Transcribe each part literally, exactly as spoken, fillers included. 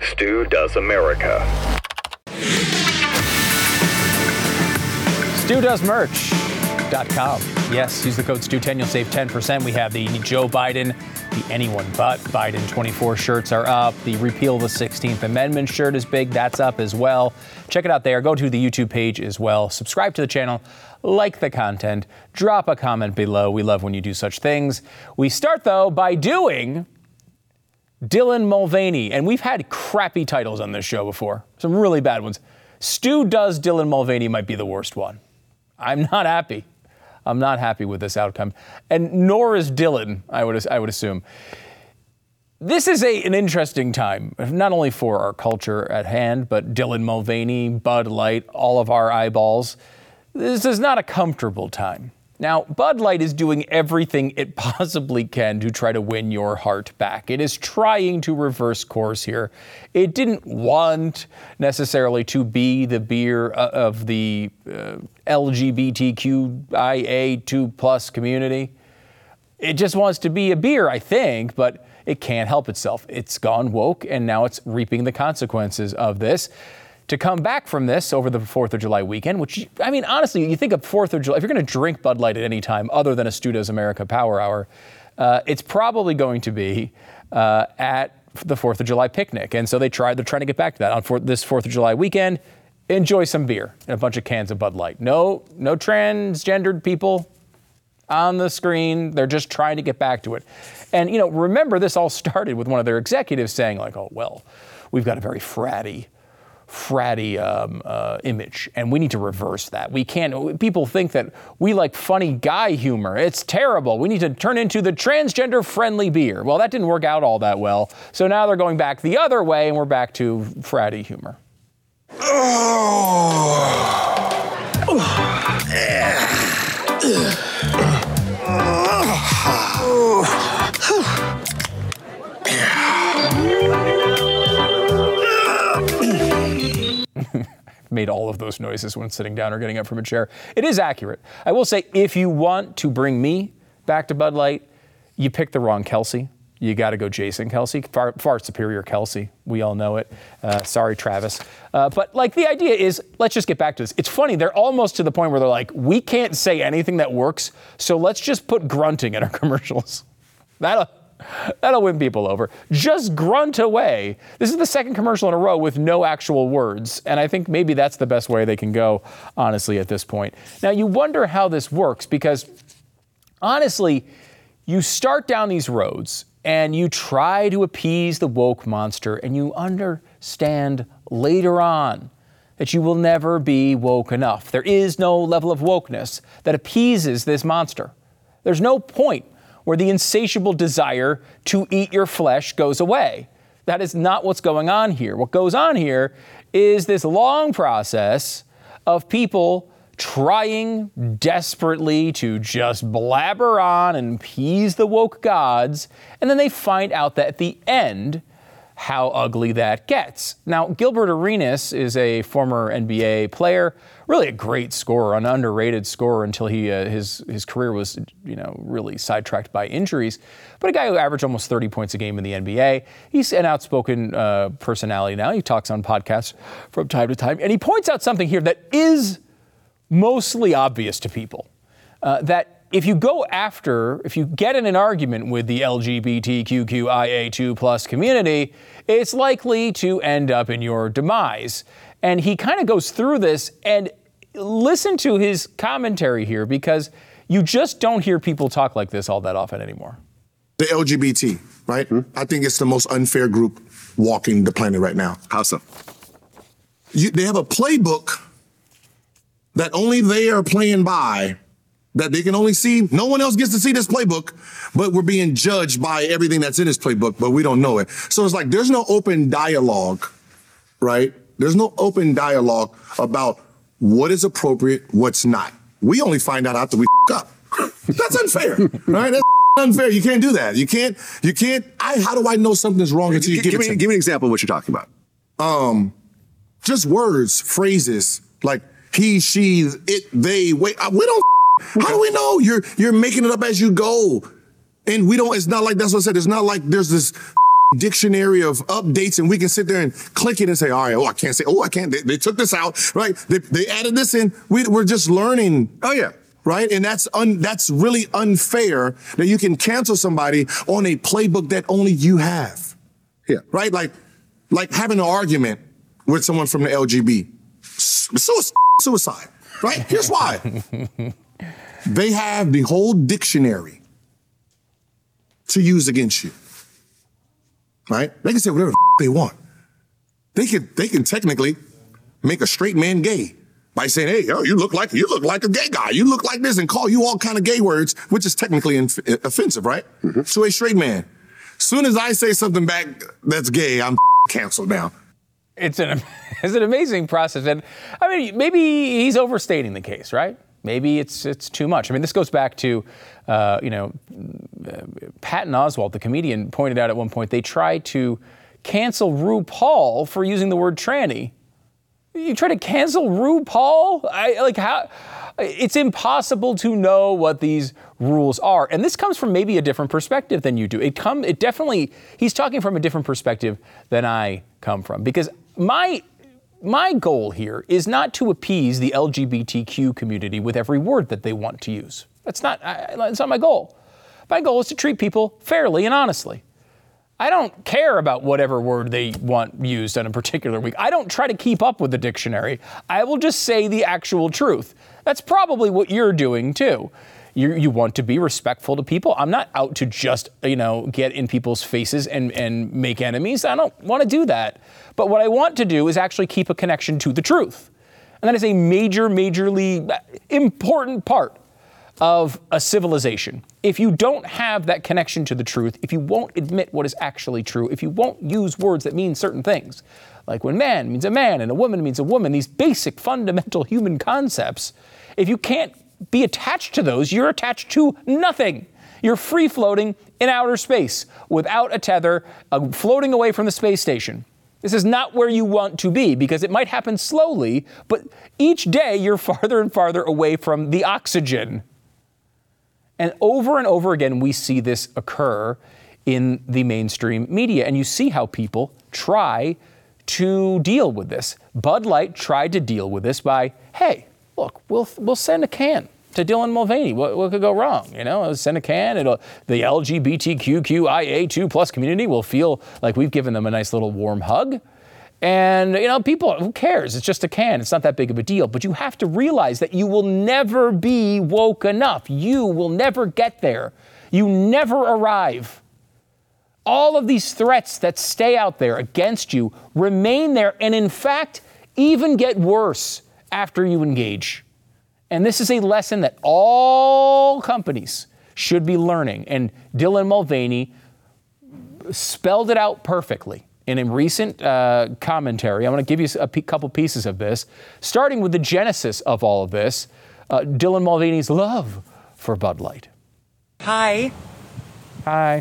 Stu Does America. Stu Does Merch dot com. Yes, use the code Stu ten, you'll save ten percent. We have the Joe Biden, the anyone but Biden twenty-four shirts are up. The repeal the sixteenth Amendment shirt is big. That's up as well. Check it out there. Go to the YouTube page as well. Subscribe to the channel. Like the content. Drop a comment below. We love when you do such things. We start, though, by doing Dylan Mulvaney. And we've had crappy titles on this show before. Some really bad ones. Stu Does Dylan Mulvaney might be the worst one. I'm not happy. I'm not happy with this outcome. And nor is Dylan, I would I would assume. This is a, an interesting time, not only for our culture at hand, but Dylan Mulvaney, Bud Light, all of our eyeballs. This is not a comfortable time. Now, Bud Light is doing everything it possibly can to try to win your heart back. It is trying to reverse course here. It didn't want necessarily to be the beer of the uh, L G B T Q I A two plus community. It just wants to be a beer, I think, but it can't help itself. It's gone woke, and now it's reaping the consequences of this. To come back from this over the fourth of July weekend, which, I mean, honestly, you think of fourth of July, if you're going to drink Bud Light at any time other than a Stu Does America Power Hour, uh, it's probably going to be uh, at the fourth of July picnic. And so they tried, they're trying to get back to that on for, this fourth of July weekend. Enjoy some beer and a bunch of cans of Bud Light. No, no transgendered people on the screen. They're just trying to get back to it. And, you know, remember, this all started with one of their executives saying, like, oh, well, we've got a very fratty fratty um, uh, image, and we need to reverse that. We can't, people think that we like funny guy humor. It's terrible. We need to turn into the transgender friendly beer. Well, that didn't work out all that well. So now they're going back the other way, and we're back to fratty humor. Made all of those noises when sitting down or getting up from a chair. It is accurate. I will say, if you want to bring me back to Bud Light, you picked the wrong Kelsey. You got to go Jason Kelsey, far, far superior Kelsey. We all know it. Uh, sorry, Travis. Uh, but like the idea is, let's just get back to this. It's funny. They're almost to the point where they're like, we can't say anything that works, so let's just put grunting in our commercials. That'll That'll win people over. Just grunt away. This is the second commercial in a row with no actual words, and I think maybe that's the best way they can go, honestly, at this point. Now, you wonder how this works because, honestly, you start down these roads and you try to appease the woke monster, and you understand later on that you will never be woke enough. There is no level of wokeness that appeases this monster. There's no point where the insatiable desire to eat your flesh goes away. That is not what's going on here. What goes on here is this long process of people trying desperately to just blabber on and appease the woke gods, and then they find out that at the end, how ugly that gets. Now, Gilbert Arenas is a former N B A player, really a great scorer, an underrated scorer until he uh, his his career was, you know, really sidetracked by injuries. But a guy who averaged almost thirty points a game in the N B A. He's an outspoken uh, personality now. He talks on podcasts from time to time, and he points out something here that is mostly obvious to people, uh, that if you go after, if you get in an argument with the L G B T Q Q I A two plus community, it's likely to end up in your demise. And he kind of goes through this, and listen to his commentary here, because you just don't hear people talk like this all that often anymore. The L G B T, right? Hmm? I think it's the most unfair group walking the planet right now. How so? You, they have a playbook that only they are playing by, that they can only see. No one else gets to see this playbook, but we're being judged by everything that's in this playbook, but we don't know it. So it's like there's no open dialogue, right? There's no open dialogue about what is appropriate, what's not. We only find out after we f*** up. That's unfair, right? That's unfair. You can't do that. You can't, you can't, I, how do I know something's wrong until you give, give me, it to Give me an example of what you're talking about. Um, just words, phrases, like he, she, it, they, wait, we don't, okay. How do we know? You're, you're making it up as you go. And we don't, it's not like, that's what I said, it's not like there's this dictionary of updates, and we can sit there and click it and say, all right, oh, I can't say, oh, I can't. They, they took this out, right? They, they added this in. We, we're just learning. Oh, yeah. Right? And that's un, that's really unfair that you can cancel somebody on a playbook that only you have. Yeah. Right? Like, like having an argument with someone from the L G B T. Suicide. Suicide. Right? Here's why. They have the whole dictionary to use against you. Right? They can say whatever the they want. They can, they can technically make a straight man gay by saying, hey, yo, you look like you look like a gay guy. You look like this, and call you all kind of gay words, which is technically inf- offensive, right? Mm-hmm. To a straight man. Soon as I say something back that's gay, I'm canceled now. It's an it's an amazing process, and I mean, maybe he's overstating the case, right? Maybe it's it's too much. I mean, this goes back to, uh, you know, uh, Patton Oswalt, the comedian, pointed out at one point they tried to cancel RuPaul for using the word tranny. You try to cancel RuPaul? I like how it's impossible to know what these rules are. And this comes from maybe a different perspective than you do. It come it definitely he's talking from a different perspective than I come from, because my my goal here is not to appease the L G B T Q community with every word that they want to use. That's not I, that's not my goal. My goal is to treat people fairly and honestly. I don't care about whatever word they want used on a particular week. I don't try to keep up with the dictionary. I will just say the actual truth. That's probably what you're doing too. You you want to be respectful to people. I'm not out to just, you know, get in people's faces and, and make enemies. I don't want to do that. But what I want to do is actually keep a connection to the truth. And that is a major, majorly important part of a civilization. If you don't have that connection to the truth, if you won't admit what is actually true, if you won't use words that mean certain things, like when man means a man and a woman means a woman, these basic fundamental human concepts, if you can't be attached to those, you're attached to nothing. You're free floating in outer space without a tether, uh, floating away from the space station. This is not where you want to be, because it might happen slowly, but each day you're farther and farther away from the oxygen. And over and over again, we see this occur in the mainstream media. And you see how people try to deal with this. Bud Light tried to deal with this by, hey, look, we'll we'll send a can to Dylan Mulvaney. What, what could go wrong? You know, send a can. It'll, the L G B T Q Q I A two plus community will feel like we've given them a nice little warm hug. And, you know, people, who cares? It's just a can. It's not that big of a deal. But you have to realize that you will never be woke enough. You will never get there. You never arrive. All of these threats that stay out there against you remain there, and in fact, even get worse after you engage. And this is a lesson that all companies should be learning. And Dylan Mulvaney spelled it out perfectly in a recent uh, commentary. I'm going to give you a p- couple pieces of this, starting with the genesis of all of this, uh, Dylan Mulvaney's love for Bud Light. Hi. Hi.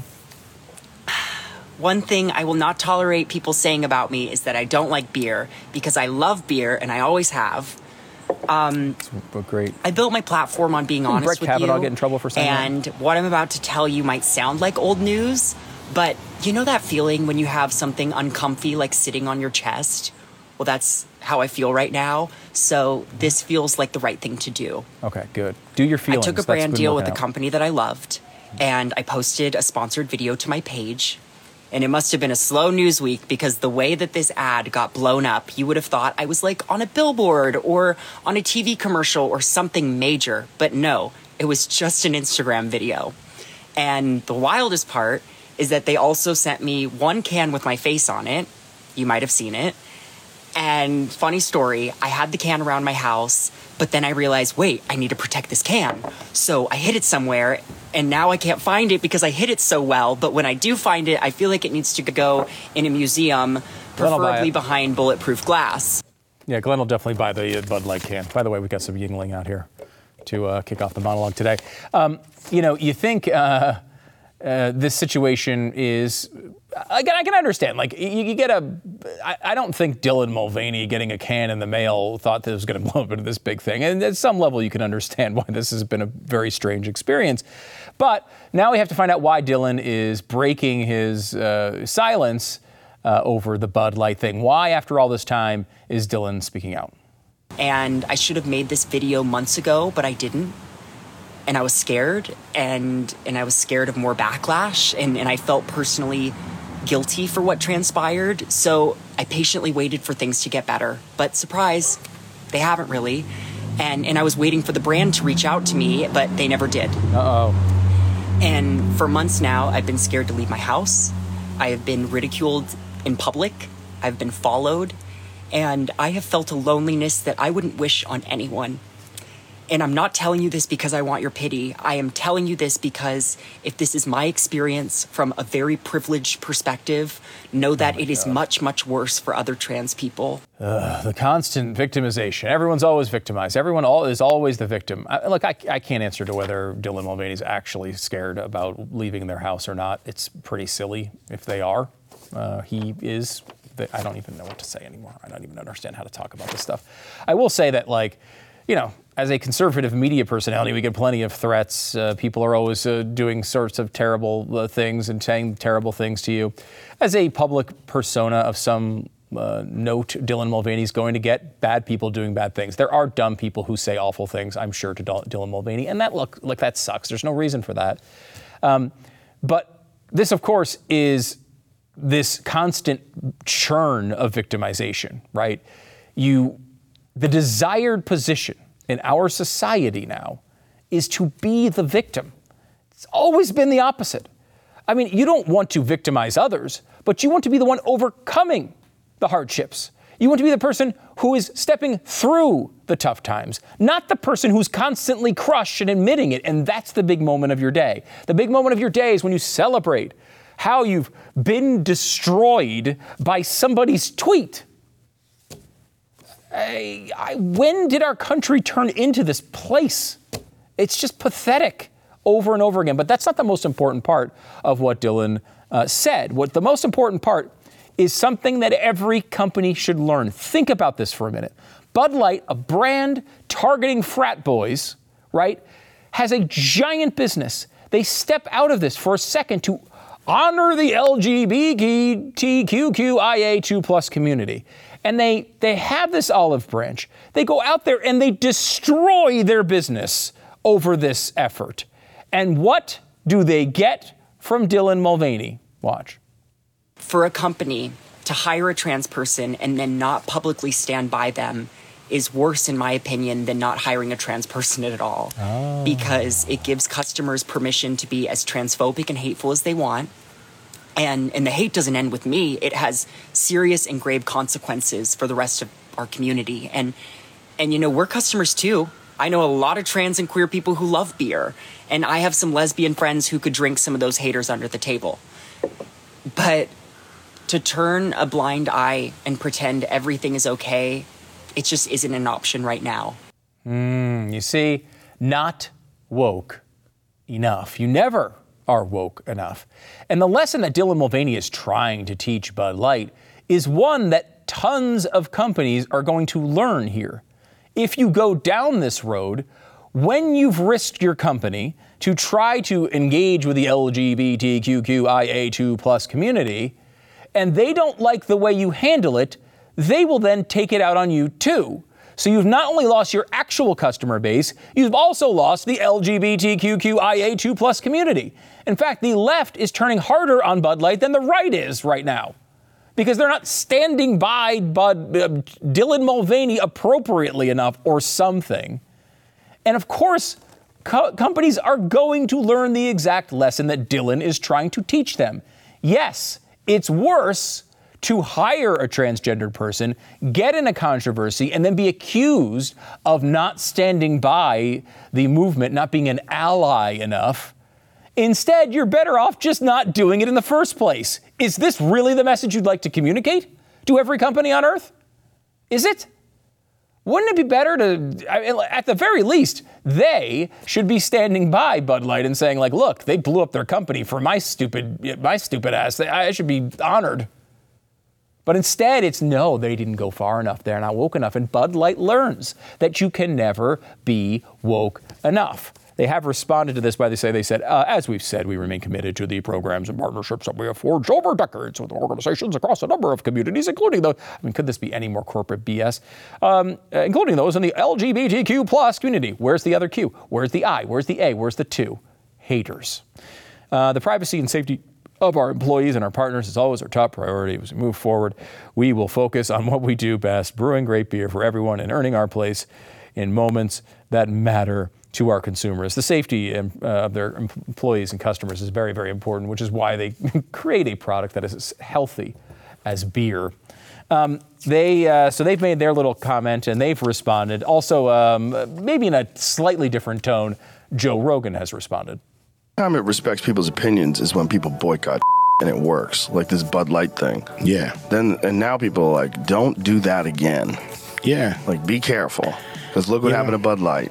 One thing I will not tolerate people saying about me is that I don't like beer, because I love beer and I always have. Um, great. I built my platform on being honest Brett with Kavanaugh you. Get in trouble for saying and that? What I'm about to tell you might sound like old news, but you know that feeling when you have something uncomfy like sitting on your chest? Well, that's how I feel right now. So this feels like the right thing to do. Okay, good. Do your feelings. I took a brand deal with a company that I loved, and I posted a sponsored video to my page. And it must have been a slow news week, because the way that this ad got blown up, you would have thought I was like on a billboard or on a T V commercial or something major. But no, it was just an Instagram video. And the wildest part is that they also sent me one can with my face on it. You might have seen it. And funny story, I had the can around my house, but then I realized, wait, I need to protect this can. So I hid it somewhere, and now I can't find it because I hid it so well. But when I do find it, I feel like it needs to go in a museum, preferably behind bulletproof glass. Yeah, Glenn will definitely buy the Bud Light can. By the way, we've got some Yingling out here to uh, kick off the monologue today. Um, you know, you think... Uh, uh, this situation is, again, I can understand. Like, you, you get a, I, I don't think Dylan Mulvaney getting a can in the mail thought that it was going to blow up into this big thing. And at some level, you can understand why this has been a very strange experience. But now we have to find out why Dylan is breaking his uh, silence uh, over the Bud Light thing. Why, after all this time, is Dylan speaking out? And I should have made this video months ago, but I didn't. And I was scared, and and I was scared of more backlash, and, and I felt personally guilty for what transpired. So I patiently waited for things to get better. But surprise, they haven't really. And and I was waiting for the brand to reach out to me, but they never did. Uh-oh. And for months now, I've been scared to leave my house. I have been ridiculed in public. I've been followed. And I have felt a loneliness that I wouldn't wish on anyone. And I'm not telling you this because I want your pity. I am telling you this because if this is my experience from a very privileged perspective, know that oh it is God. much, much worse for other trans people. Uh, the constant victimization. Everyone's always victimized. Everyone all, is always the victim. I, look, I, I can't answer to whether Dylan Mulvaney is actually scared about leaving their house or not. It's pretty silly if they are. Uh, he is. I don't even know what to say anymore. I don't even understand how to talk about this stuff. I will say that, like, you know, as a conservative media personality, we get plenty of threats. Uh, people are always uh, doing sorts of terrible uh, things and saying terrible things to you. As a public persona of some uh, note, Dylan Mulvaney is going to get bad people doing bad things. There are dumb people who say awful things, I'm sure, to Dylan Mulvaney, and that look like that sucks. There's no reason for that. Um, but this, of course, is this constant churn of victimization, right? You, the desired position in our society now is to be the victim. It's always been the opposite. I mean, you don't want to victimize others, but you want to be the one overcoming the hardships. You want to be the person who is stepping through the tough times, not the person who's constantly crushed and admitting it. And that's the big moment of your day. The big moment of your day is when you celebrate how you've been destroyed by somebody's tweet. I, I, when did our country turn into this place? It's just pathetic over and over again. But that's not the most important part of what Dylan uh, said. What the most important part is something that every company should learn. Think about this for a minute. Bud Light, a brand targeting frat boys, right, has a giant business. They step out of this for a second to honor the L G B T Q I A two plus community. And they, they have this olive branch. They go out there and they destroy their business over this effort. And what do they get from Dylan Mulvaney? Watch. For a company to hire a trans person and then not publicly stand by them is worse, in my opinion, than not hiring a trans person at all. Oh. Because it gives customers permission to be as transphobic and hateful as they want. And, and the hate doesn't end with me. It has serious and grave consequences for the rest of our community. And, and you know, we're customers too. I know a lot of trans and queer people who love beer. And I have some lesbian friends who could drink some of those haters under the table. But to turn a blind eye and pretend everything is okay, it just isn't an option right now. Mm, you see, not woke enough. You never are woke enough. And the lesson that Dylan Mulvaney is trying to teach Bud Light is one that tons of companies are going to learn here. If you go down this road, when you've risked your company to try to engage with the L G B T Q I A two plus community, and they don't like the way you handle it, they will then take it out on you too. So you've not only lost your actual customer base, you've also lost the L G B T Q I A two plus community. In fact, the left is turning harder on Bud Light than the right is right now, because they're not standing by Bud, uh, Dylan Mulvaney appropriately enough or something. And of course, co- companies are going to learn the exact lesson that Dylan is trying to teach them. Yes, it's worse to hire a transgendered person, get in a controversy, and then be accused of not standing by the movement, not being an ally enough. Instead, you're better off just not doing it in the first place. Is this really the message you'd like to communicate to every company on earth? Is it? Wouldn't it be better to, I mean, at the very least, they should be standing by Bud Light and saying, like, look, they blew up their company for my stupid, my stupid ass. I should be honored. But instead, it's no, they didn't go far enough. They're not woke enough. And Bud Light learns that you can never be woke enough. They have responded to this by they say they said, uh, as we've said, we remain committed to the programs and partnerships that we have forged over decades with organizations across a number of communities, including those. I mean, could this be any more corporate B S? Um, uh, including those in the L G B T Q plus community. Where's the other Q? Where's the I? Where's the A? Where's the two? Haters. Uh, the privacy and safety of our employees and our partners is always our top priority. As we move forward, we will focus on what we do best, brewing great beer for everyone and earning our place in moments that matter to our consumers. The safety uh, of their employees and customers is very, very important, which is why they create a product that is as healthy as beer. Um, they uh, so they've made their little comment and they've responded. Also, um, maybe in a slightly different tone, Joe Rogan has responded. The time it respects people's opinions is when people boycott and it works, like this Bud Light thing. Yeah. Then and now people are like, don't do that again. Yeah. Like, be careful, because look what Yeah. happened to Bud Light.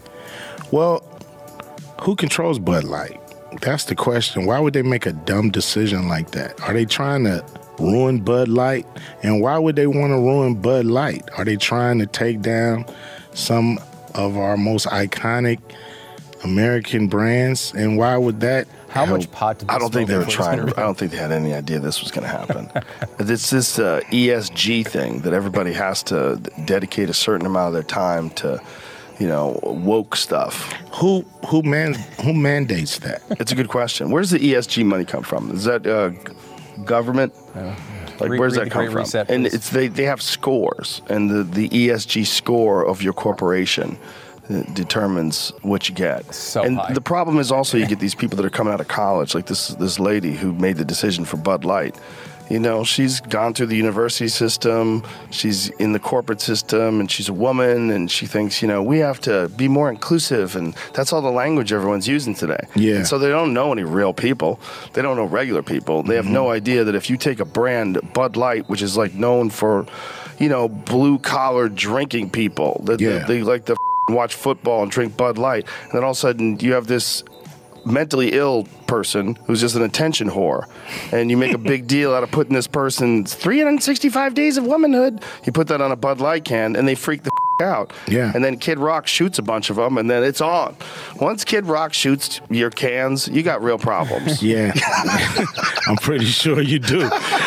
Well, who controls Bud Light? That's the question. Why would they make a dumb decision like that? Are they trying to ruin Bud Light? And why would they want to ruin Bud Light? Are they trying to take down some of our most iconic American brands? And why would that How help? much pot did they I don't think they smoke were before trying this to. I don't think they had any idea this was going to happen. It's this uh, E S G thing that everybody has to dedicate a certain amount of their time to, you know, woke stuff. Who who man who mandates that? It's a good question. Where's the E S G money come from? Is that uh, government? Like, Re- where's read that the come Great from? Reset, And please. it's they, they have scores, and the, the E S G score of your corporation uh, determines what you get. So and high. the problem is also you get these people that are coming out of college, like this this lady who made the decision for Bud Light. You know, she's gone through the university system, she's in the corporate system, and she's a woman, and she thinks, you know, we have to be more inclusive, and that's all the language everyone's using today. Yeah. And so they don't know any real people. They don't know regular people. They have Mm-hmm. no idea that if you take a brand, Bud Light, which is like known for, you know, blue-collar drinking people, that Yeah. they, they like to f- watch football and drink Bud Light, and then all of a sudden you have this mentally ill person who's just an attention whore, and you make a big deal out of putting this person's three hundred sixty-five days of womanhood. You put that on a Bud Light can, and they freak the f- out. Yeah. And then Kid Rock shoots a bunch of them, and then it's on. Once Kid Rock shoots your cans, you got real problems. Yeah. I'm pretty sure you do.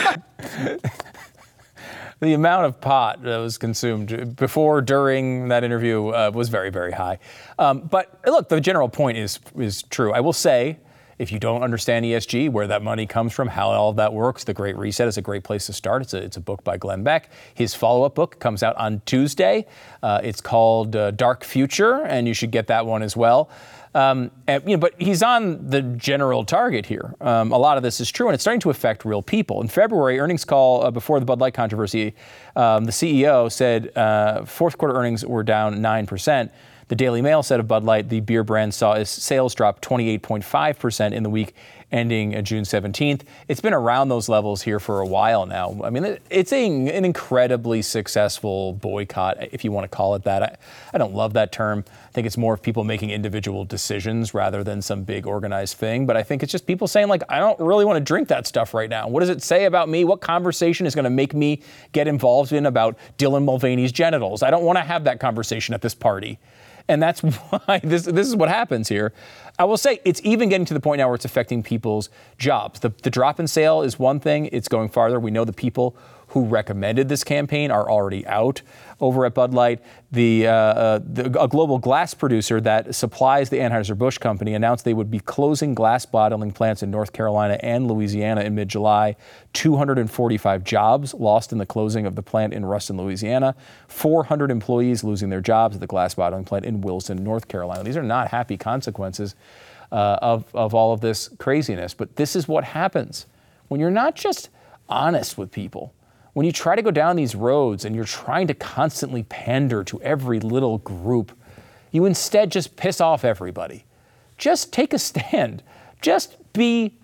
The amount of pot that was consumed before, during that interview uh, was very, very high. Um, but look, the general point is is true. I will say, if you don't understand E S G, where that money comes from, how all of that works, The Great Reset is a great place to start. It's a, it's a book by Glenn Beck. His follow-up book comes out on Tuesday. Uh, it's called uh, Dark Future, and you should get that one as well. Um, and, you know, but he's on the general target here. Um, a lot of this is true, and it's starting to affect real people. In February, earnings call uh, before the Bud Light controversy, um, the C E O said uh, fourth quarter earnings were down nine percent. The Daily Mail said of Bud Light, the beer brand saw its sales drop twenty-eight point five percent in the week ending uh, June seventeenth. It's been around those levels here for a while now. I mean, it, it's a, an incredibly successful boycott, if you want to call it that. I, I don't love that term. I think it's more of people making individual decisions rather than some big organized thing. But I think it's just people saying, like, I don't really want to drink that stuff right now. What does it say about me? What conversation is going to make me get involved in about Dylan Mulvaney's genitals? I don't want to have that conversation at this party. And that's why this this is what happens here. I will say it's even getting to the point now where it's affecting people's jobs. The, the drop in sale is one thing. It's going farther. We know the people who recommended this campaign are already out over at Bud Light. The, uh, uh, the a global glass producer that supplies the Anheuser-Busch company announced they would be closing glass bottling plants in North Carolina and Louisiana in mid-July. two hundred forty-five jobs lost in the closing of the plant in Ruston, Louisiana. four hundred employees losing their jobs at the glass bottling plant in Wilson, North Carolina. These are not happy consequences uh, of, of all of this craziness. But this is what happens when you're not just honest with people. When you try to go down these roads and you're trying to constantly pander to every little group, you instead just piss off everybody. Just take a stand. Just be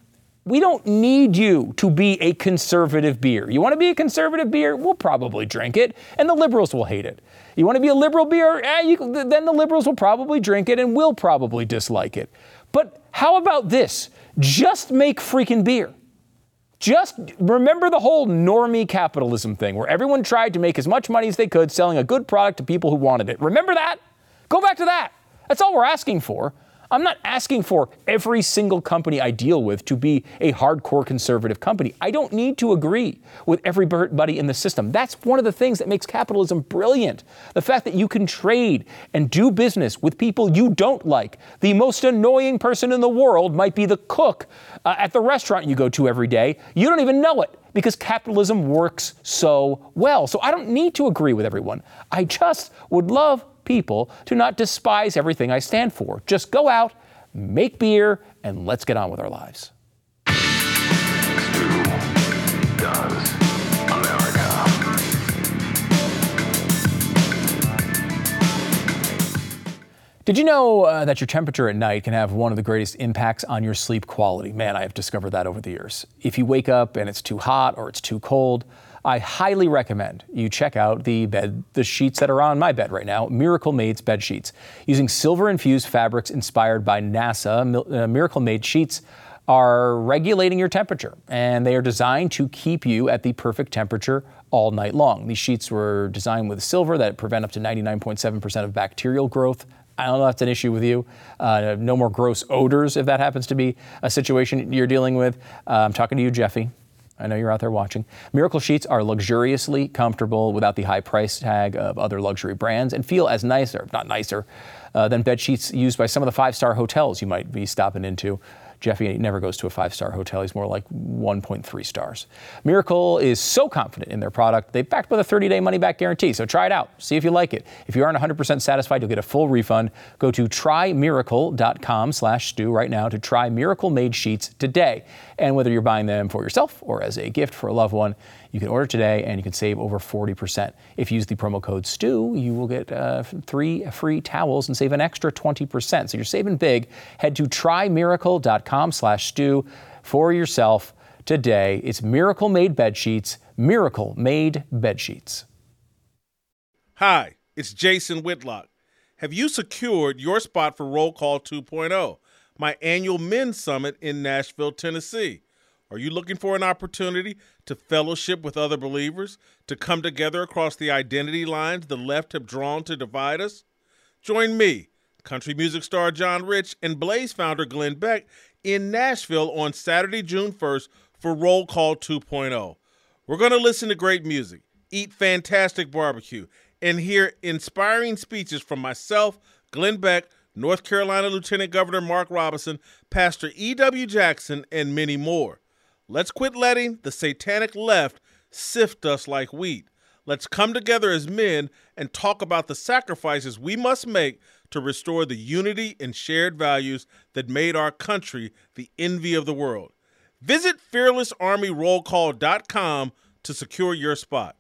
We don't need you to be a conservative beer. You want to be a conservative beer? We'll probably drink it, and the liberals will hate it. You want to be a liberal beer? Eh, you, then the liberals will probably drink it and will probably dislike it. But how about this? Just make freaking beer. Just remember the whole normie capitalism thing where everyone tried to make as much money as they could selling a good product to people who wanted it. Remember that? Go back to that. That's all we're asking for. I'm not asking for every single company I deal with to be a hardcore conservative company. I don't need to agree with everybody in the system. That's one of the things that makes capitalism brilliant. The fact that you can trade and do business with people you don't like. The most annoying person in the world might be the cook uh, at the restaurant you go to every day. You don't even know it because capitalism works so well. So I don't need to agree with everyone. I just would love people to not despise everything I stand for. Just go out, make beer, and let's get on with our lives. Stu does America. Did you know uh, that your temperature at night can have one of the greatest impacts on your sleep quality? Man, I have discovered that over the years. If you wake up and it's too hot or it's too cold, I highly recommend you check out the bed, the sheets that are on my bed right now, Miracle Made's bed sheets. Using silver-infused fabrics inspired by NASA, uh, Miracle Made sheets are regulating your temperature, and they are designed to keep you at the perfect temperature all night long. These sheets were designed with silver that prevent up to ninety-nine point seven percent of bacterial growth. I don't know if that's an issue with you. Uh, no more gross odors if that happens to be a situation you're dealing with. Uh, I'm talking to you, Jeffy. I know you're out there watching. Miracle sheets are luxuriously comfortable without the high price tag of other luxury brands and feel as nicer, not nicer, uh, than bed sheets used by some of the five-star hotels you might be stopping into. Jeffy never goes to a five-star hotel. He's more like one point three stars. Miracle is so confident in their product, they've backed with a thirty-day money-back guarantee. So try it out. See if you like it. If you aren't one hundred percent satisfied, you'll get a full refund. Go to try miracle dot com slash stew right now to try Miracle Made sheets today. And whether you're buying them for yourself or as a gift for a loved one, you can order today and you can save over forty percent. If you use the promo code STEW, you will get uh, three free towels and save an extra twenty percent. So you're saving big. Head to try miracle dot com slash stew for yourself today. It's Miracle Made bed sheets. Miracle Made bed sheets. Hi, it's Jason Whitlock. Have you secured your spot for Roll Call two point oh, my annual men's summit in Nashville, Tennessee? Are you looking for an opportunity to fellowship with other believers, to come together across the identity lines the left have drawn to divide us? Join me, country music star John Rich, and Blaze founder Glenn Beck in Nashville on Saturday, June first for Roll Call two point oh. We're going to listen to great music, eat fantastic barbecue, and hear inspiring speeches from myself, Glenn Beck, North Carolina Lieutenant Governor Mark Robinson, Pastor E W Jackson, and many more. Let's quit letting the satanic left sift us like wheat. Let's come together as men and talk about the sacrifices we must make to restore the unity and shared values that made our country the envy of the world. Visit fearless army roll call dot com to secure your spot.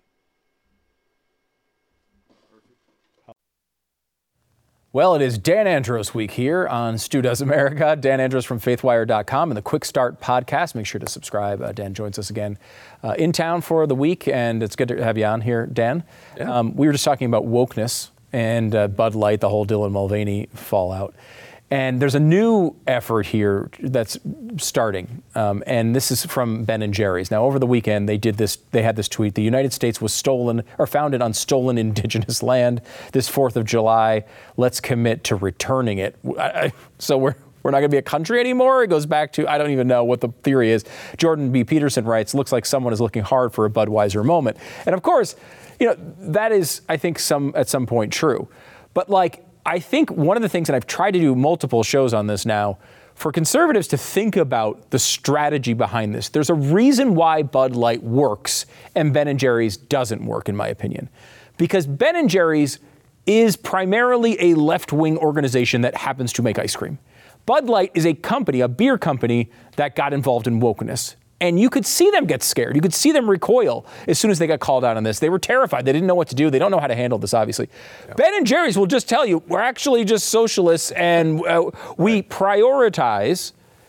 Well, it is Dan Andros week here on Stu Does America. Dan Andros from faith wire dot com and the Quick Start podcast. Make sure to subscribe. Uh, Dan joins us again uh, in town for the week, and it's good to have you on here, Dan. Yeah. Um, we were just talking about wokeness and uh, Bud Light, the whole Dylan Mulvaney fallout. And there's a new effort here that's starting, um, and this is from Ben and Jerry's. Now, over the weekend, they did this. They had this tweet: "The United States was stolen or founded on stolen indigenous land. This Fourth of July, let's commit to returning it." I, I, so we're we're not going to be a country anymore. It goes back to I don't even know what the theory is. Jordan B. Peterson writes, "Looks like someone is looking hard for a Budweiser moment," and of course, you know that is, I think, some at some point true, but like. I think one of the things, and I've tried to do multiple shows on this now, for conservatives to think about the strategy behind this. There's a reason why Bud Light works and Ben and Jerry's doesn't work, in my opinion. Because Ben and Jerry's is primarily a left-wing organization that happens to make ice cream. Bud Light is a company, a beer company, that got involved in wokeness. And you could see them get scared. You could see them recoil as soon as they got called out on this. They were terrified. They didn't know what to do. They don't know how to handle this, obviously. Yeah. Ben and Jerry's will just tell you, we're actually just socialists, and uh, we prioritize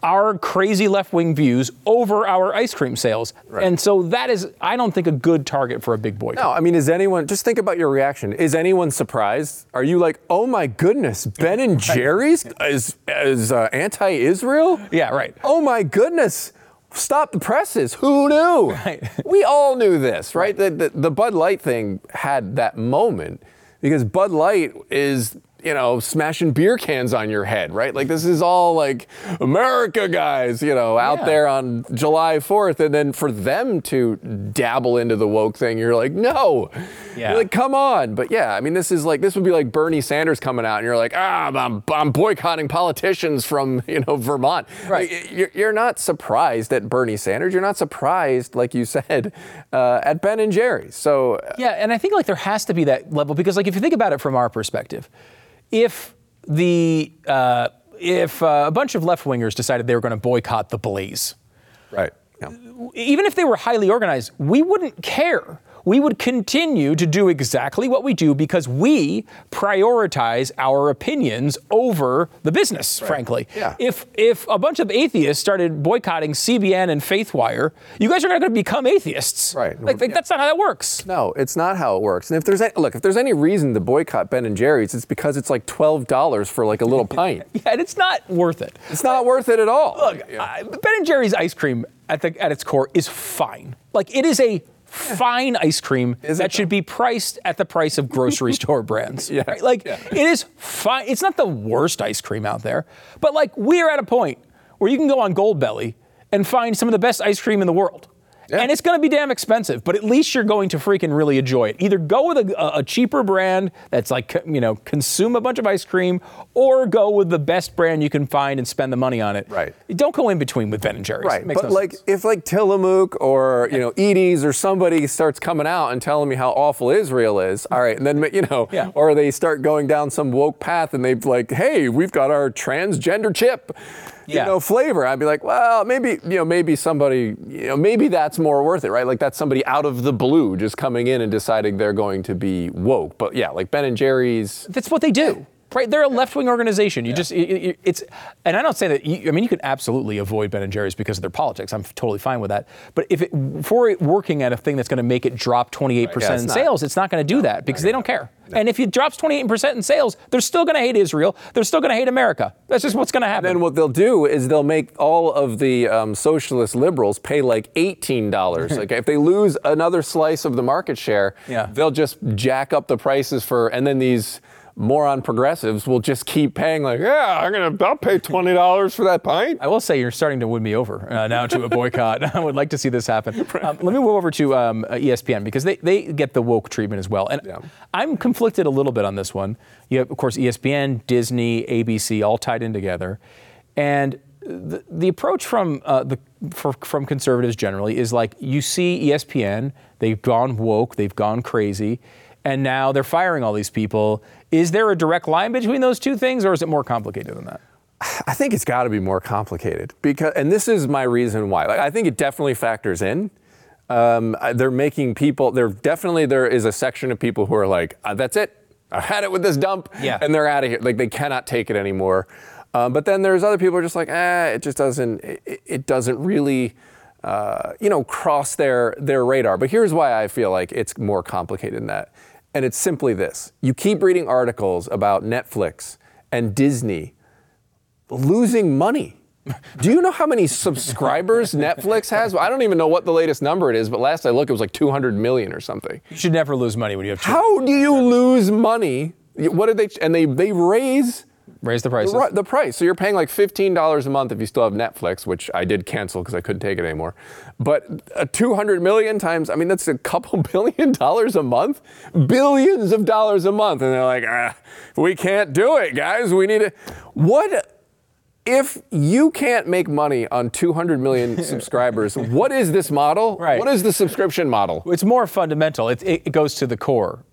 our crazy left-wing views over our ice cream sales. Right. And so that is, I don't think, a good target for a big boycott. No, I mean, is anyone, just think about your reaction. Is anyone surprised? Are you like, oh my goodness, Ben and Jerry's is, is uh, anti-Israel? Yeah, right. Oh my goodness. Stop the presses. Who knew? Right. We all knew this, right? right. The, the, the Bud Light thing had that moment because Bud Light is, you know, smashing beer cans on your head, right? Like this is all like America guys, you know, out yeah. there on July fourth. And then for them to dabble into the woke thing, you're like, no, yeah. You're like, come on. But yeah, I mean, this is like, this would be like Bernie Sanders coming out and you're like, ah, I'm, I'm boycotting politicians from, you know, Vermont. Right. Like, you're, you're not surprised at Bernie Sanders. You're not surprised, like you said, uh, at Ben and Jerry's. So yeah. And I think like there has to be that level because like, if you think about it from our perspective, If the uh, if uh, a bunch of left-wingers decided they were going to boycott the Blaze, right? Yeah. Even if they were highly organized, we wouldn't care. We would continue to do exactly what we do because we prioritize our opinions over the business, right. frankly. Yeah. If if a bunch of atheists started boycotting C B N and FaithWire, you guys are not going to become atheists. Right. Like, like, yeah. That's not how that works. No, it's not how it works. And if there's any, look, if there's any reason to boycott Ben and Jerry's, it's because it's like twelve dollars for like a little pint. Yeah, and it's not worth it. It's not like, worth it at all. Look, yeah. uh, Ben and Jerry's ice cream at the at its core is fine. Like it is a fine ice cream is that should be priced at the price of grocery store brands. Yeah. Right? Like yeah. it is fine. It's not the worst ice cream out there, but like we're at a point where you can go on Goldbelly and find some of the best ice cream in the world. Yeah. And it's going to be damn expensive, but at least you're going to freaking really enjoy it. Either go with a, a cheaper brand that's like, you know, consume a bunch of ice cream, or go with the best brand you can find and spend the money on it. Right. Don't go in between with Ben and Jerry's. Right. But no like, sense. if like Tillamook or, you know, Edie's or somebody starts coming out and telling me how awful Israel is, all right, and then, you know, yeah. or they start going down some woke path and they've like, hey, we've got our transgender chip. You Yeah. know, flavor. I'd be like, well, maybe, you know, maybe somebody, you know, maybe that's more worth it, right? Like that's somebody out of the blue just coming in and deciding they're going to be woke. But yeah, like Ben and Jerry's. That's what they do. Right, they're a left-wing organization. You yeah. just, it, it's, and I don't say that, you, I mean, you can absolutely avoid Ben and Jerry's because of their politics. I'm totally fine with that. But if it, for it working at a thing that's going to make it drop twenty-eight percent right. yeah, in not, sales, it's not going to do no, that because they don't care. No. And if it drops twenty-eight percent in sales, they're still going to hate Israel. They're still going to hate America. That's just what's going to happen. And then what they'll do is they'll make all of the um, socialist liberals pay like eighteen dollars. Like if they lose another slice of the market share, yeah. they'll just jack up the prices for, and then these moron progressives will just keep paying like, yeah, I'm gonna, I'll pay twenty dollars for that pint. I will say you're starting to win me over uh, now to a boycott. I would like to see this happen. Um, let me move over to um, E S P N because they, they get the woke treatment as well. And yeah. I'm conflicted a little bit on this one. You have, of course, E S P N, Disney, A B C all tied in together. And the, the approach from uh, the for, from conservatives generally is like you see E S P N, they've gone woke, they've gone crazy, and now they're firing all these people. Is there a direct line between those two things, or is it more complicated than that? I think it's got to be more complicated because, and this is my reason why. Like, I think it definitely factors in. Um, they're making people. There definitely there is a section of people who are like, uh, "That's it. I had it with this dump," yeah. and they're out of here. Like they cannot take it anymore. Um, but then there's other people who are just like, "Ah, it just doesn't. It, it doesn't really." Uh, you know, cross their their radar. But here's why I feel like it's more complicated than that. And it's simply this. You keep reading articles about Netflix and Disney losing money. Do you know how many subscribers Netflix has? Well, I don't even know what the latest number it is, but last I looked, it was like two hundred million or something. You should never lose money when you have two. How do you lose money? What did they, and they, they raise Raise the prices. The, the price. So you're paying like fifteen dollars a month if you still have Netflix, which I did cancel because I couldn't take it anymore. But uh, two hundred million times, I mean, that's a couple billion dollars a month. Billions of dollars a month. And they're like, ah, we can't do it, guys. We need to. What? If you can't make money on two hundred million subscribers, what is this model? Right. What is the subscription model? It's more fundamental. It, it goes to the core.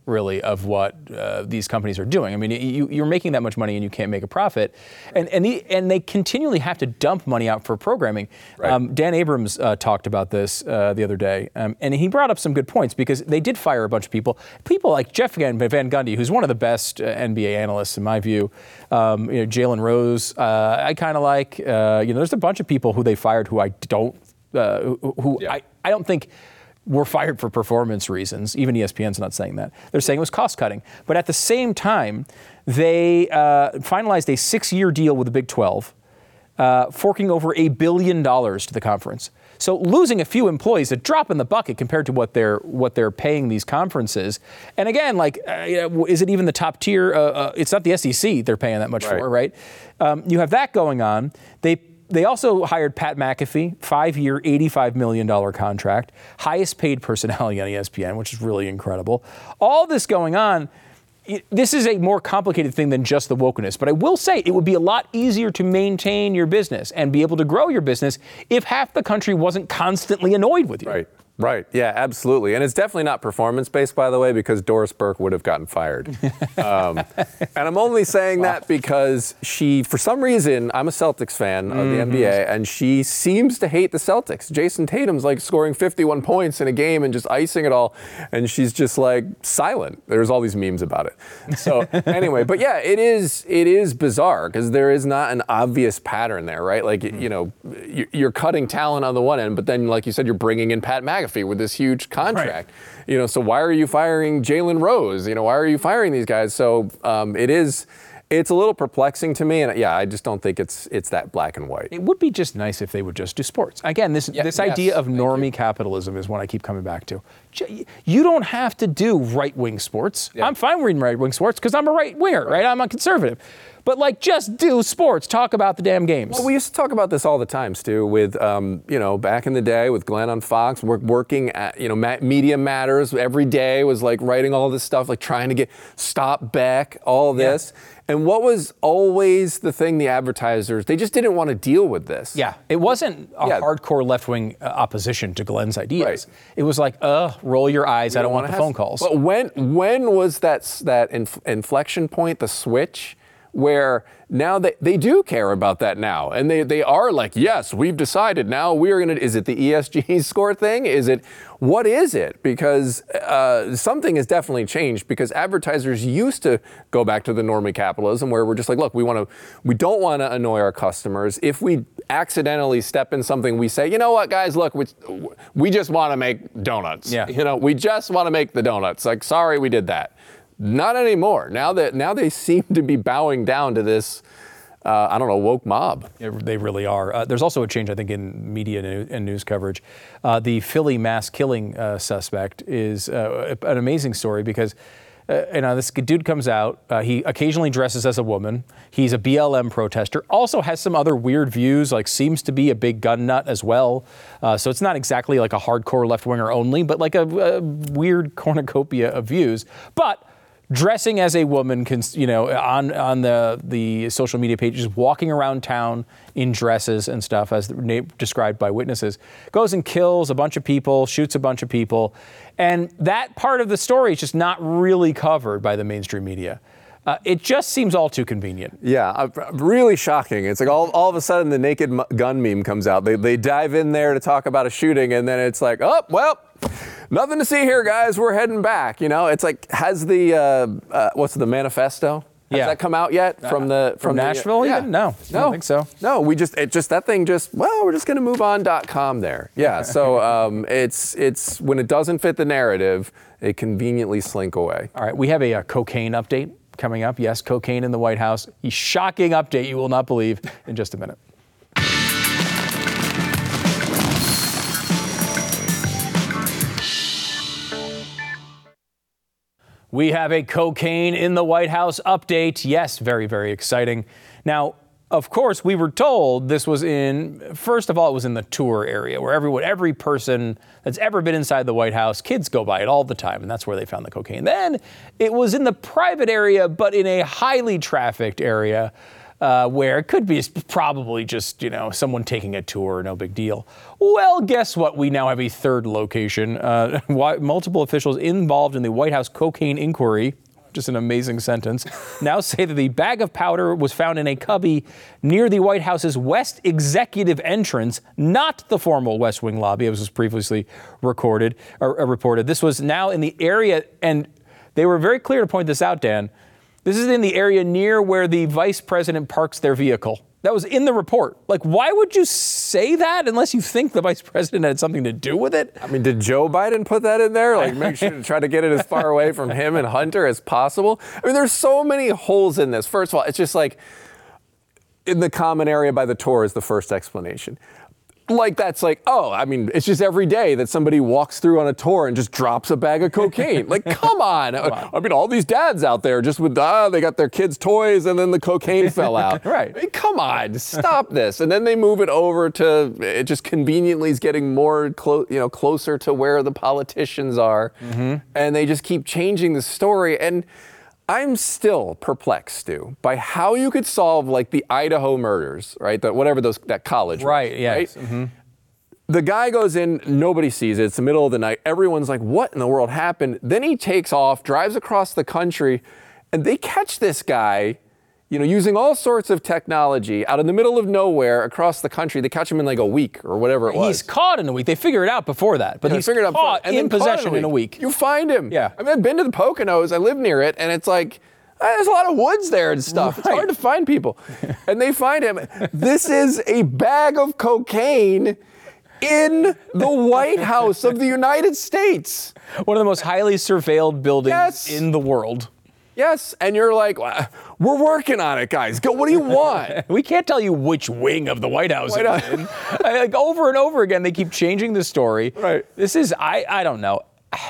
really, of what uh, these companies are doing. I mean, you, you're making that much money and you can't make a profit. And and, the, and they continually have to dump money out for programming. Right. Um, Dan Abrams uh, talked about this uh, the other day, um, and he brought up some good points because they did fire a bunch of people. People like Jeff Van Gundy, who's one of the best uh, N B A analysts in my view. Um, you know, Jalen Rose, uh, I kind of like. Uh, you know, there's a bunch of people who they fired who I don't, uh, who, who yeah. I, I don't think were fired for performance reasons. Even E S P N's not saying that. They're saying it was cost cutting. But at the same time, they uh, finalized a six-year deal with the Big twelve, uh, forking over a billion dollars to the conference. So losing a few employees, a drop in the bucket compared to what they're what they're paying these conferences. And again, like, uh, you know, is it even the top tier? Uh, uh, it's not the S E C they're paying that much right. for, right? Um, you have that going on. They They also hired Pat McAfee, five-year, eighty-five million dollars contract, highest paid personality on E S P N, which is really incredible. All this going on, it, this is a more complicated thing than just the wokeness. But I will say it would be a lot easier to maintain your business and be able to grow your business if half the country wasn't constantly annoyed with you. Right. Right. Yeah, absolutely. And it's definitely not performance-based, by the way, because Doris Burke would have gotten fired. um, and I'm only saying wow. that because she, for some reason, I'm a Celtics fan mm-hmm. of the N B A, and she seems to hate the Celtics. Jason Tatum's like scoring fifty-one points in a game and just icing it all, and she's just like silent. There's all these memes about it. So anyway, but yeah, it is it is bizarre because there is not an obvious pattern there, right? Like, mm-hmm. you know, you're cutting talent on the one end, but then, like you said, you're bringing in Pat McAfee with this huge contract, right. you know, so why are you firing Jalen Rose? You know, why are you firing these guys? So um, it is, it's a little perplexing to me, and yeah, I just don't think it's it's that black and white. It would be just nice if they would just do sports. Again, this yeah, this yes, idea of normie capitalism is one I keep coming back to. You don't have to do right-wing sports. Yeah. I'm fine reading right-wing sports because I'm a right-winger, right. right? I'm a conservative. But, like, just do sports. Talk about the damn games. Well, we used to talk about this all the time, Stu, with, um, you know, back in the day with Glenn on Fox, we're working at, you know, Media Matters every day was, like, writing all this stuff, like, trying to get Stop Beck, all this. Yeah. And what was always the thing, the advertisers, they just didn't want to deal with this. Yeah. It wasn't a yeah. hardcore left-wing uh, opposition to Glenn's ideas. Right. It was like, uh, roll your eyes. We I don't, don't want the phone calls. But when, when was that, that inf- inflection point, the switch? Where now they, they do care about that now. And they, they are like, yes, we've decided now we're going to, is it the E S G score thing? Is it, what is it? Because uh, something has definitely changed because advertisers used to go back to the normie capitalism where we're just like, look, we want to, we don't want to annoy our customers. If we accidentally step in something, we say, you know what, guys, look, we, we just want to make donuts. Yeah. You know, we just want to make the donuts. Like, sorry, we did that. Not anymore. Now that now they seem to be bowing down to this, uh, I don't know, woke mob. They really are. Uh, there's also a change, I think, in media and news coverage. Uh, the Philly mass killing uh, suspect is uh, an amazing story because, uh, you know, this dude comes out. Uh, he occasionally dresses as a woman. He's a B L M protester. Also has some other weird views, like seems to be a big gun nut as well. Uh, so it's not exactly like a hardcore left-winger only, but like a, a weird cornucopia of views. But dressing as a woman, you know, on on the the social media pages, walking around town in dresses and stuff, as described by witnesses, goes and kills a bunch of people, shoots a bunch of people, and that part of the story is just not really covered by the mainstream media. Uh, it just seems all too convenient. Yeah, uh, really shocking. It's like all, all of a sudden the naked m- gun meme comes out. They they dive in there to talk about a shooting, and then it's like, oh, well, nothing to see here, guys. We're heading back. You know, it's like, has the, uh, uh, what's the manifesto? Has yeah. that come out yet from the from, from Nashville? The, uh, even? No, no, I don't think so. No, we just it just that thing just well, we're just gonna move on dot com there. Yeah, so um, it's it's when it doesn't fit the narrative, they conveniently slink away. All right, we have a, a cocaine update coming up. Yes, cocaine in the White House. A shocking update you will not believe in just a minute. We have a cocaine in the White House update. Yes, very, very exciting. Now, of course, we were told this was in, first of all, it was in the tour area where everyone, every person that's ever been inside the White House, kids go by it all the time, and that's where they found the cocaine. Then it was in the private area, but in a highly trafficked area. uh, where it could be probably just, you know, someone taking a tour, no big deal. Well, guess what? We now have a third location. Uh, multiple officials involved in the White House cocaine inquiry, just an amazing sentence, now say that the bag of powder was found in a cubby near the White House's West Executive entrance, not the formal West Wing lobby, as was previously recorded or uh, reported. This was now in the area, and they were very clear to point this out, Dan. This is in the area near where the vice president parks their vehicle. That was in the report. Like, why would you say that unless you think the vice president had something to do with it? I mean, did Joe Biden put that in there? Like, make sure to try to get it as far away from him and Hunter as possible? I mean, there's so many holes in this. First of all, it's just like in the common area by the tour is the first explanation. Like, that's like, oh, I mean, it's just every day that somebody walks through on a tour and just drops a bag of cocaine. Like, come on. come on. I mean, all these dads out there just with, ah, they got their kids' toys and then the cocaine fell out. Right. I mean, come on, stop this. And then they move it over to, it just conveniently is getting more, clo- you know, closer to where the politicians are. Mm-hmm. And they just keep changing the story. And I'm still perplexed, Stu, by how you could solve like the Idaho murders, right? That whatever those that college, right? Was, yes. Right? Mm-hmm. The guy goes in, nobody sees it. It's the middle of the night. Everyone's like, "What in the world happened?" Then he takes off, drives across the country, and they catch this guy, you know, using all sorts of technology out in the middle of nowhere across the country. They catch him in like a week or whatever it was. He's caught in a week. They figure it out before that, but yeah, he's figured out caught and in possession caught in, in a week. You find him. Yeah. I mean, I've been to the Poconos. I live near it, and it's like, there's a lot of woods there and stuff. Right. It's hard to find people. And they find him. This is a bag of cocaine in the White House of the United States. One of the most highly surveilled buildings yes. in the world. Yes, and you're like, well, we're working on it, guys. Go. What do you want? We can't tell you which wing of the White House White it's in. Like, over and over again, they keep changing the story. Right. This is, I, I don't know.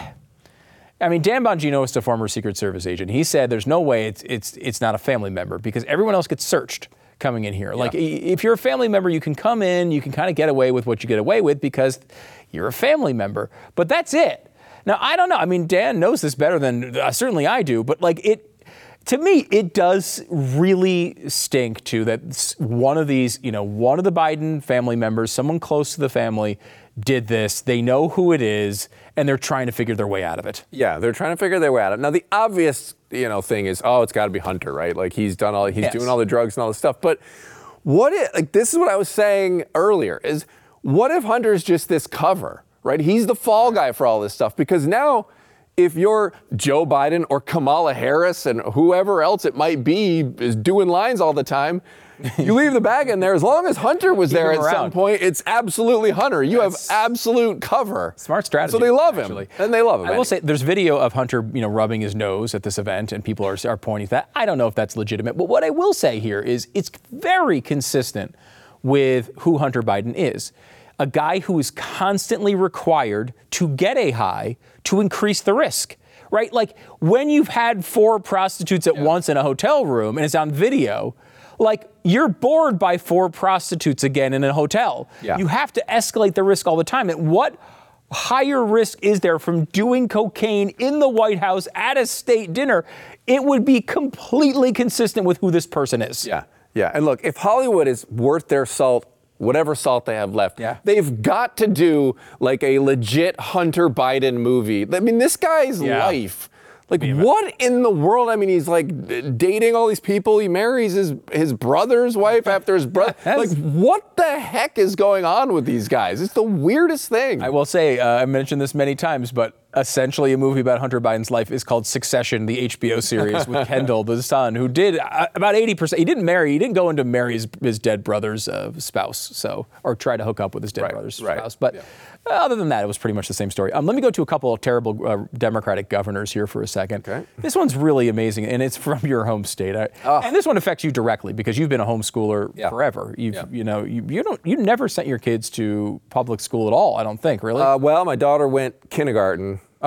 I mean, Dan Bongino is a former Secret Service agent. He said there's no way it's it's it's not a family member because everyone else gets searched coming in here. Yeah. Like, if you're a family member, you can come in, you can kind of get away with what you get away with because you're a family member. But that's it. Now, I don't know. I mean, Dan knows this better than uh, certainly I do. But like it, to me, it does really stink too that one of these, you know, one of the Biden family members, someone close to the family, did this. They know who it is, and they're trying to figure their way out of it. Yeah, they're trying to figure their way out of it. Now, the obvious, you know, thing is, oh, it's got to be Hunter, right? Like he's done all, he's yes. doing all the drugs and all this stuff. But what if, like, this is what I was saying earlier, is what if Hunter's just this cover, right? He's the fall guy for all this stuff because now, if you're Joe Biden or Kamala Harris and whoever else it might be is doing lines all the time, you leave the bag in there. As long as Hunter was there at around. some point, it's absolutely Hunter. You That's have absolute cover. Smart strategy. So they love him, actually. and they love him. I anyway. will say there's video of Hunter, you know, rubbing his nose at this event, and people are, are pointing to that. I don't know if that's legitimate, but what I will say here is it's very consistent with who Hunter Biden is. A guy who is constantly required to get a high to increase the risk, right? Like when you've had four prostitutes at yeah. once in a hotel room and it's on video, like you're bored by four prostitutes again in a hotel. Yeah. You have to escalate the risk all the time. And what higher risk is there from doing cocaine in the White House at a state dinner? It would be completely consistent with who this person is. Yeah, yeah. And look, if Hollywood is worth their salt, whatever salt they have left, yeah. they've got to do like a legit Hunter Biden movie. I mean, this guy's yeah. life. Like, what in the world? I mean, he's like dating all these people. He marries his his brother's wife after his brother. Like, what the heck is going on with these guys? It's the weirdest thing. I will say, uh, I mentioned this many times, but essentially a movie about Hunter Biden's life is called Succession, the H B O series with Kendall, the son, who did uh, about eighty percent. He didn't marry. He didn't go in to marry his, his dead brother's uh, spouse, so or try to hook up with his dead right, brother's right. spouse. But yeah. other than that, it was pretty much the same story. Um, let me go to a couple of terrible uh, Democratic governors here for a second. Okay. This one's really amazing, and it's from your home state. I, oh. And this one affects you directly because you've been a homeschooler yeah. forever. You've, yeah. you know, you, you don't, you never sent your kids to public school at all. I don't think, really. Uh, well, my daughter went kindergarten. Okay.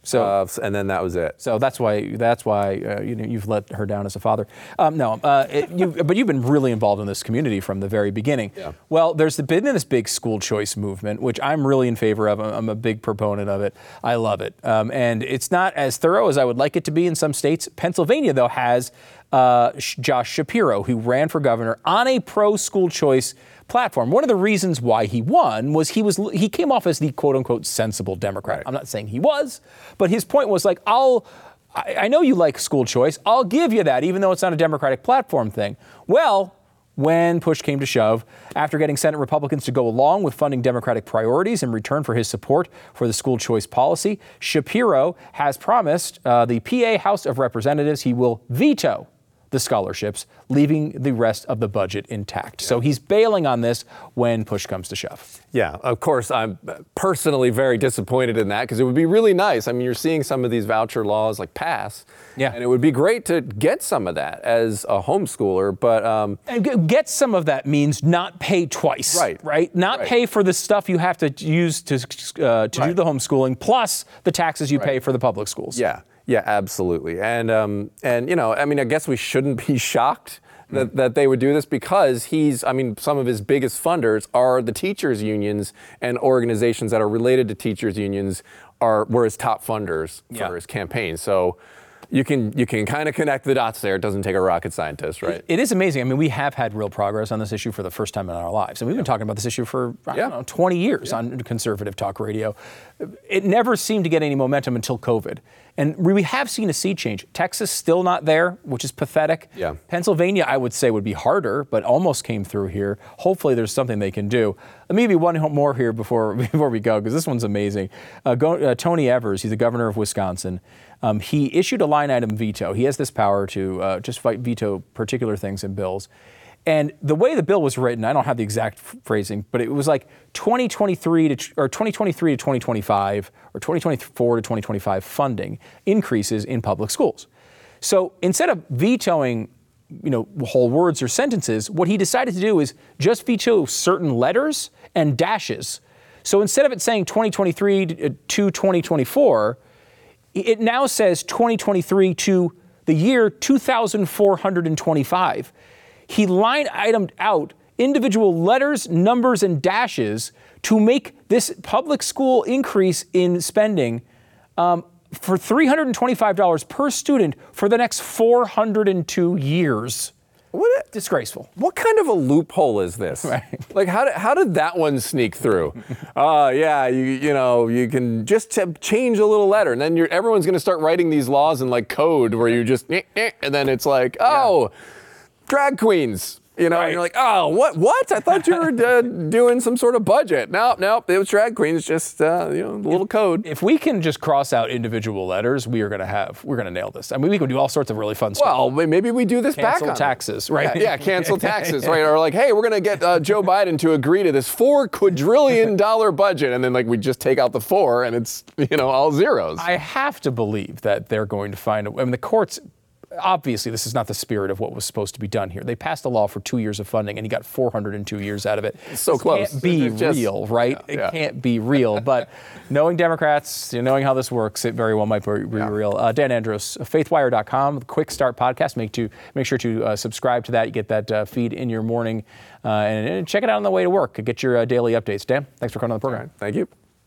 So uh, and then that was it. So that's why that's why uh, you know you've let her down as a father. Um, no, uh, it, you, but you've been really involved in this community from the very beginning. Yeah. Well, there's been this big school choice movement, which I'm really in favor of. I'm a big proponent of it. I love it, um, and it's not as thorough as I would like it to be in some states. Pennsylvania, though, has uh, Josh Shapiro, who ran for governor on a pro-school choice platform. One of the reasons why he won was he was he came off as the quote unquote sensible Democrat. Right. I'm not saying he was, but his point was like, I'll I, I know you like school choice. I'll give you that, even though it's not a Democratic platform thing. Well, when push came to shove, after getting Senate Republicans to go along with funding Democratic priorities in return for his support for the school choice policy, Shapiro has promised uh, the P A House of Representatives he will veto the scholarships, leaving the rest of the budget intact. Yeah. So he's bailing on this when push comes to shove. Yeah, of course, I'm personally very disappointed in that because it would be really nice. I mean, you're seeing some of these voucher laws like pass. Yeah. And it would be great to get some of that as a homeschooler, but... Um, and get some of that means not pay twice. Right. Right? Not right. pay for the stuff you have to use to, uh, to right. do the homeschooling, plus the taxes you right. pay for the public schools. Yeah. Yeah, absolutely. And, um, and you know, I mean, I guess we shouldn't be shocked that, mm. that they would do this because he's, I mean, some of his biggest funders are the teachers' unions and organizations that are related to teachers' unions are were his top funders yeah. for his campaign. So you can you can kind of connect the dots there. It doesn't take a rocket scientist, right? It, it is amazing. I mean, we have had real progress on this issue for the first time in our lives. And we've been talking about this issue for, I yeah. don't know, twenty years yeah. on conservative talk radio. It never seemed to get any momentum until COVID. And we have seen a sea change. Texas still not there, which is pathetic. Yeah. Pennsylvania, I would say, would be harder, but almost came through here. Hopefully there's something they can do. Let me give you one more here before, before we go, because this one's amazing. Uh, go, uh, Tony Evers, he's the governor of Wisconsin. Um, he issued a line item veto. He has this power to uh, just fight, veto particular things in bills. And the way the bill was written, I don't have the exact phrasing, but it was like twenty twenty-three to or twenty twenty-three to twenty twenty-five or twenty twenty-four to twenty twenty-five funding increases in public schools. So instead of vetoing, you know, whole words or sentences, what he decided to do is just veto certain letters and dashes. So instead of it saying twenty twenty-three to twenty twenty-four, it now says twenty twenty-three to the year two thousand four hundred twenty-five. He line itemed out individual letters, numbers, and dashes to make this public school increase in spending um, for three hundred twenty-five dollars per student for the next four hundred two years. What a, disgraceful. What kind of a loophole is this? Right. Like, how did, how did that one sneak through? uh, yeah, you you know, you can just t- change a little letter, and then you're, everyone's going to start writing these laws in like code where you just, eh, eh, and then it's like, oh, yeah. drag queens. You know, right. and you're like, oh, what? What? I thought you were uh, doing some sort of budget. Nope, nope. It was drag queens, just uh, you know, a little code. If we can just cross out individual letters, we are going to have, we're going to nail this. I mean, we can do all sorts of really fun stuff. Well, maybe we do this cancel back on taxes, right? Yeah, yeah, cancel taxes, right? Or like, hey, we're going to get uh, Joe Biden to agree to this four quadrillion dollar budget, and then like we just take out the four, and it's you know all zeros. I have to believe that they're going to find. A, I mean, the courts. Obviously, this is not the spirit of what was supposed to be done here. They passed a law for two years of funding, and he got four hundred two years out of it. So this close. Can't be just, real, right? Yeah, yeah. It can't be real. But knowing Democrats, you know, knowing how this works, it very well might be, be yeah. real. Uh, Dan Andros, faithwire dot com, the Quick Start podcast. Make to make sure to uh, subscribe to that. You get that uh, feed in your morning, uh, and, and check it out on the way to work. Get your uh, daily updates. Dan, thanks for coming on the program. Right, thank you.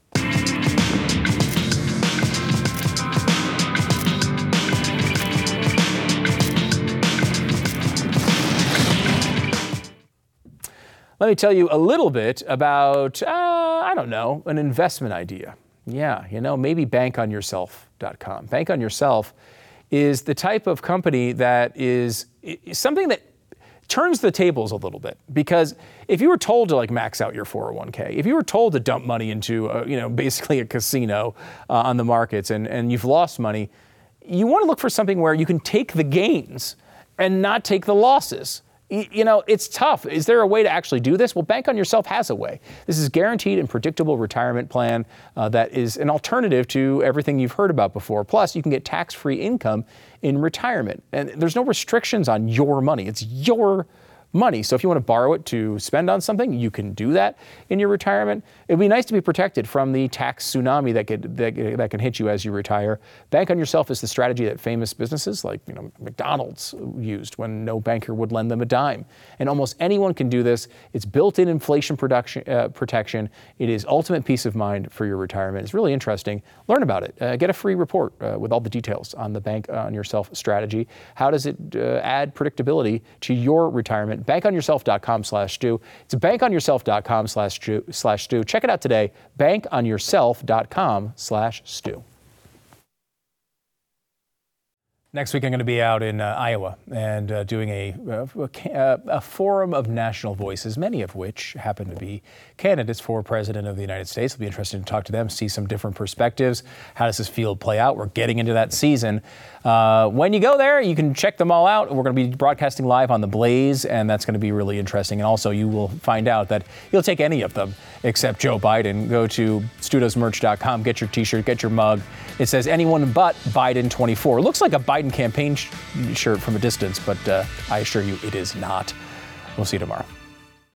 Let me tell you a little bit about, uh, I don't know, an investment idea. Yeah, you know, maybe bank on yourself dot com. Bank on Yourself is the type of company that is, is something that turns the tables a little bit. Because if you were told to like max out your four oh one k, if you were told to dump money into, a, you know, basically a casino uh, on the markets and, and you've lost money, you want to look for something where you can take the gains and not take the losses. You know, it's tough. Is there a way to actually do this? Well, Bank on Yourself has a way. This is guaranteed and predictable retirement plan uh, that is an alternative to everything you've heard about before. Plus, you can get tax-free income in retirement. And there's no restrictions on your money. It's your money. So if you want to borrow it to spend on something, you can do that in your retirement. It'd be nice to be protected from the tax tsunami that could that, that can hit you as you retire. Bank on yourself is the strategy that famous businesses like you know McDonald's used when no banker would lend them a dime. And almost anyone can do this. It's built-in inflation production, uh, protection. It is ultimate peace of mind for your retirement. It's really interesting. Learn about it. Uh, get a free report uh, with all the details on the Bank on Yourself strategy. How does it uh, add predictability to your retirement? bank on yourself dot com slash stu. It's bank on yourself dot com slash stu. Check it out today. bank on yourself dot com slash stu. Next week, I'm going to be out in uh, Iowa and uh, doing a, a, a forum of national voices, many of which happen to be candidates for president of the United States. It'll be interesting to talk to them, see some different perspectives. How does this field play out? We're getting into that season. Uh, when you go there, you can check them all out. We're going to be broadcasting live on the Blaze, and that's going to be really interesting. And also, you will find out that you'll take any of them except Joe Biden. Go to stu does merch dot com, get your T-shirt, get your mug. It says anyone but Biden twenty-four. It looks like a Biden campaign sh- shirt from a distance, but uh, I assure you it is not. We'll see you tomorrow.